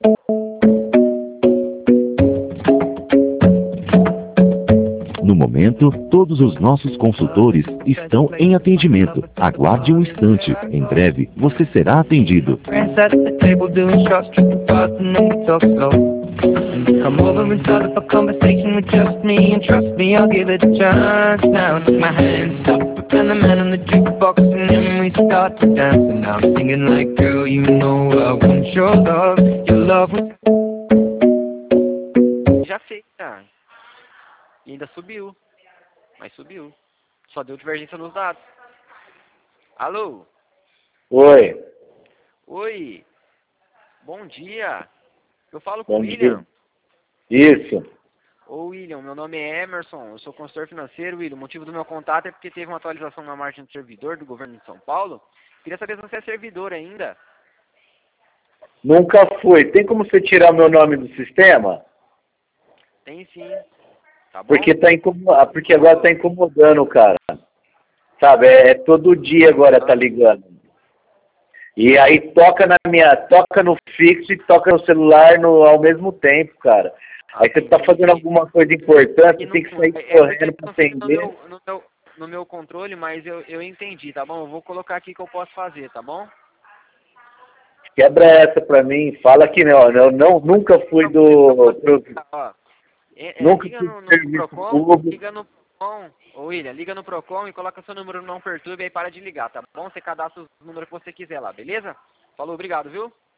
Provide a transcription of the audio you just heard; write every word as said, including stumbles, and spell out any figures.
No momento, todos os nossos consultores estão em atendimento. Aguarde um instante. Em breve, você será atendido. Come over and start up a conversation with just me, and trust me, I'll give it a chance. Now take my hand, stop, and the man on the jukebox, and then we start to dance. And I'm singing like, girl, you know I want your love, your love. Já fez, tá? E ainda subiu, mas subiu. Só deu divergência nos dados. Alô? Oi. Oi. Bom dia. Eu falo com Bom o William. dia. Isso. Ô William, meu nome é Emerson, eu sou consultor financeiro, William. O motivo do meu contato é porque teve uma atualização na margem do servidor do governo de São Paulo. Queria saber se você é servidor ainda. Nunca fui. Tem como você tirar o meu nome do sistema? Tem sim. Tá bom? Porque, tá incomod... Porque agora tá incomodando, cara. Sabe, é, é todo dia agora tá ligando. E aí toca na minha, toca no fixo e toca no celular no, ao mesmo tempo, cara. Aí você tá fazendo alguma coisa importante, você tem que sair é, correndo pra atender. No meu, no, meu, no meu controle, mas eu, eu entendi, tá bom? Eu vou colocar aqui o que eu posso fazer, tá bom? Quebra essa pra mim, fala que não, eu não, nunca fui do... Pro, ó, é, é, nunca liga fui no, do no serviço Procon, público. liga no Procon, ô William, liga no Procon e coloca seu número no não perturbe e aí para de ligar, tá bom? Você cadastra o número que você quiser lá, beleza? Falou, obrigado, viu?